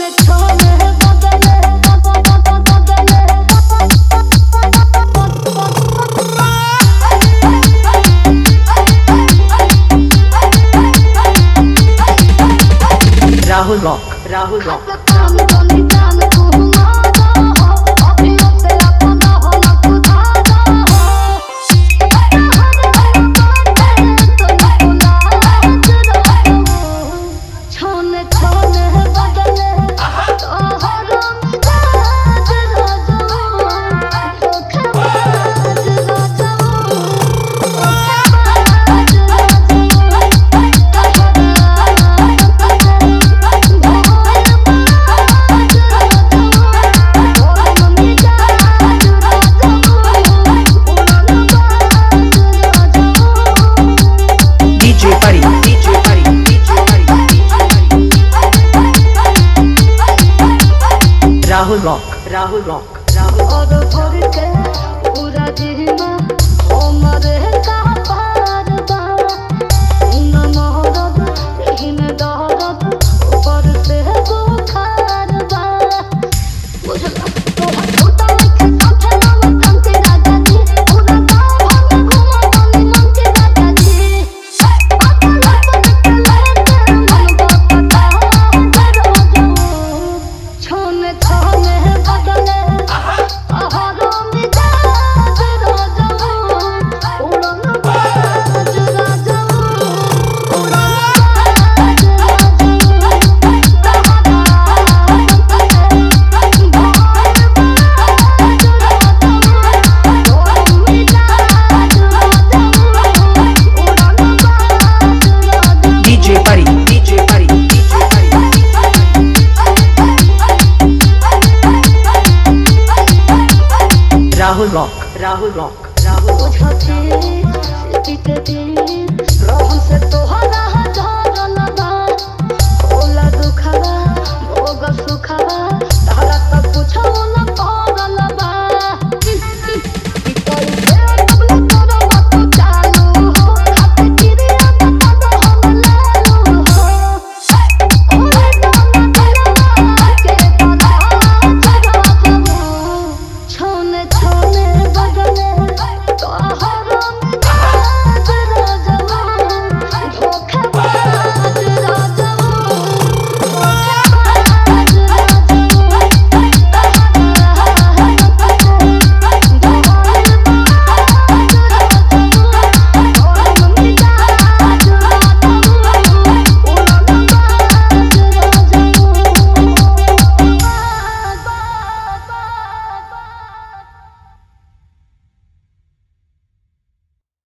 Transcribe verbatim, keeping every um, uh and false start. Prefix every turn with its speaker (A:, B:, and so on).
A: Rahul Rock, Rahul Rock. Rahul Rock, Rahul Rock, Rahul Rock. और भर के पूरा जीना ओ मरे का पार बा न मोहरत ही में दहरत ऊपर से बुखार बा बुझला तो छोटा के साथे नाम तंते राजा जी पूरा गांव हम घुमा बनी मंके राजा जी अकल पकड़ लेते मन बता करो जो छोने छोने बदले आहारों में जाज राजा उड़न बाज राजा उड़न बाज D J Pari, D J Pari, D J Pari. Rahul Rock, Rahul Rock, Rahul Rock.